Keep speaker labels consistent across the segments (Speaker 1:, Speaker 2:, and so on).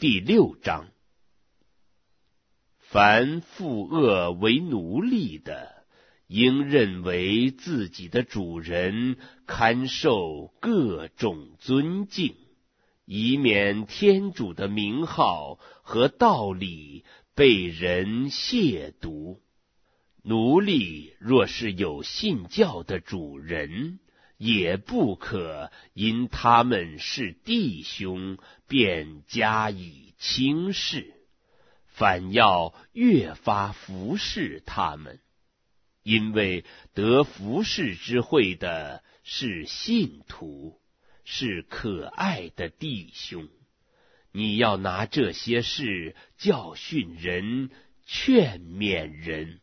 Speaker 1: 第6章。凡负恶为奴隶的，应认为自己的主人，堪受各种尊敬，以免天主的名号和道理被人亵渎。奴隶若是有信教的主人，也不可因他们是弟兄便加以轻视，反要越发服侍他们，因为得服侍之惠的是信徒，是可爱的弟兄。你要拿这些事教训人，劝勉人。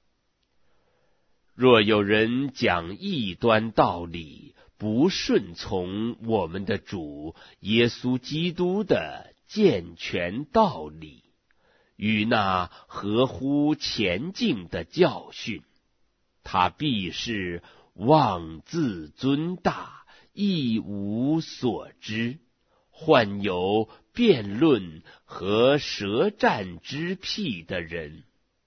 Speaker 1: 若有人讲异端道理，不顺从我们的主耶稣基督的健全道理，与那合乎前进的教训，他必是妄自尊大，一无所知，患有辩论和舌战之癖的人，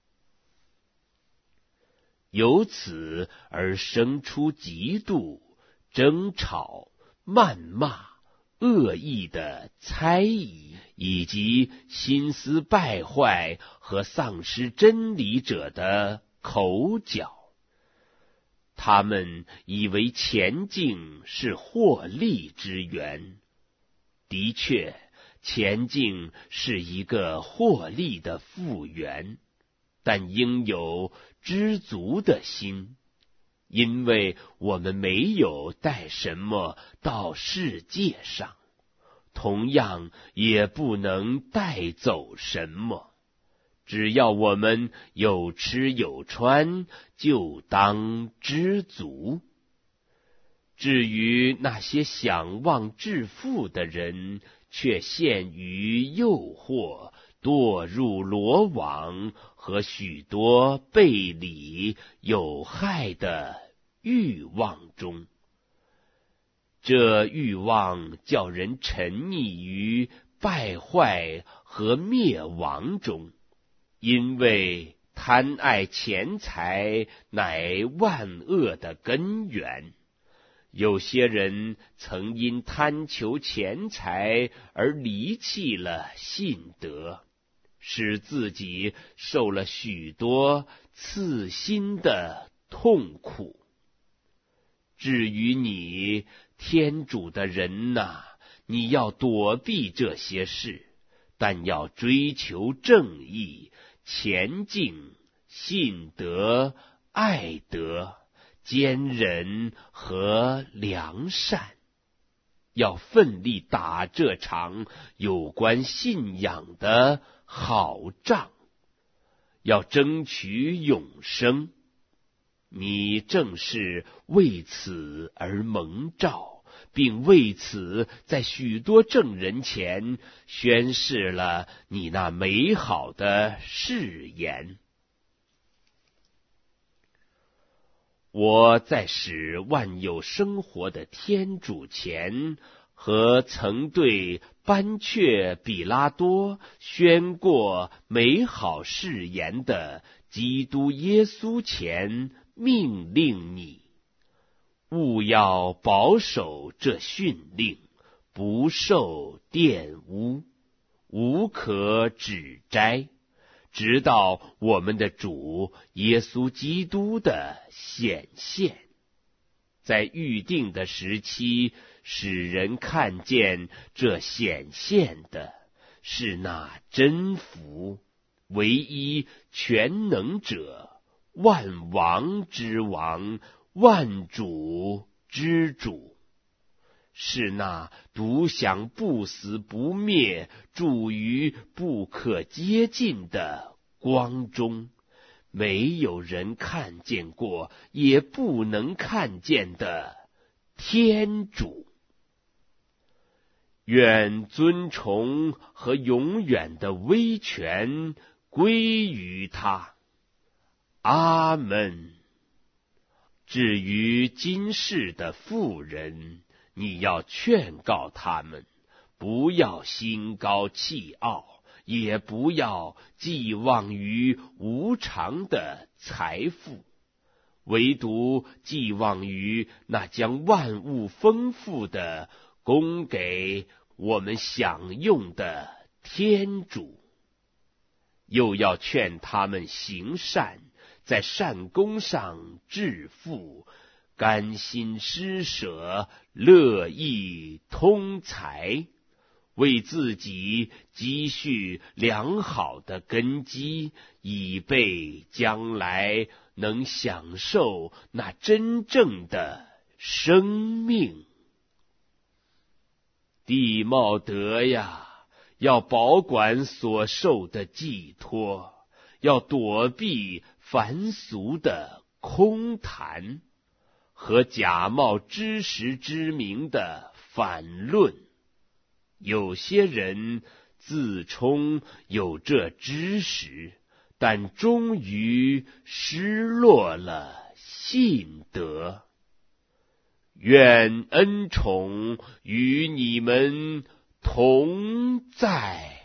Speaker 1: 由此而生出嫉妒、争吵、谩骂、恶意的猜疑，以及心思败坏和丧失真理者的口角。他们以为前进是获利之源，的确，前进是一个获利的复源，但应有知足的心，因为我们没有带什么到世界上，同样也不能带走什么。只要我们有吃有穿，就当知足。至于那些想望致富的人，却陷于诱惑，堕入罗网和许多背离有害的欲望中。这欲望叫人沉溺于败坏和灭亡中，因为贪爱钱财乃万恶的根源。有些人曾因贪求钱财而离弃了信德，使自己受了许多刺心的痛苦。至于你，天主的人哪，你要躲避这些事，但要追求正义、前进、信德、爱德、坚忍和良善，要奋力打这场有关信仰的好仗，要争取永生。你正是为此而蒙召，并为此在许多证人前宣示了你那美好的誓言。我在使万有生活的天主前，和曾对班却比拉多宣过美好誓言的基督耶稣前，命令你，务要保守这训令，不受玷污，无可指摘，直到我们的主耶稣基督的显现。在预定的时期，使人看见这显现的是那真福，唯一全能者，万王之王，万主之主，是那独享不死不灭，住于不可接近的光中，没有人看见过，也不能看见的天主。愿尊崇和永远的威权归于他。阿们。至于今世的妇人，你要劝告他们， 不要心高气傲，也不要寄望于无常的财富，唯独寄望于那将万物丰富的供给我们享用的天主。又要劝他们行善，在善功上致富，甘心施舍，乐意通财，为自己积蓄良好的根基，以备将来能享受那真正的生命。地茂德呀，要保管所受的寄托，要躲避凡俗的空谈和假冒知识之名的反论。有些人自充有这知识，但终于失落了信德。愿恩宠与你们同在。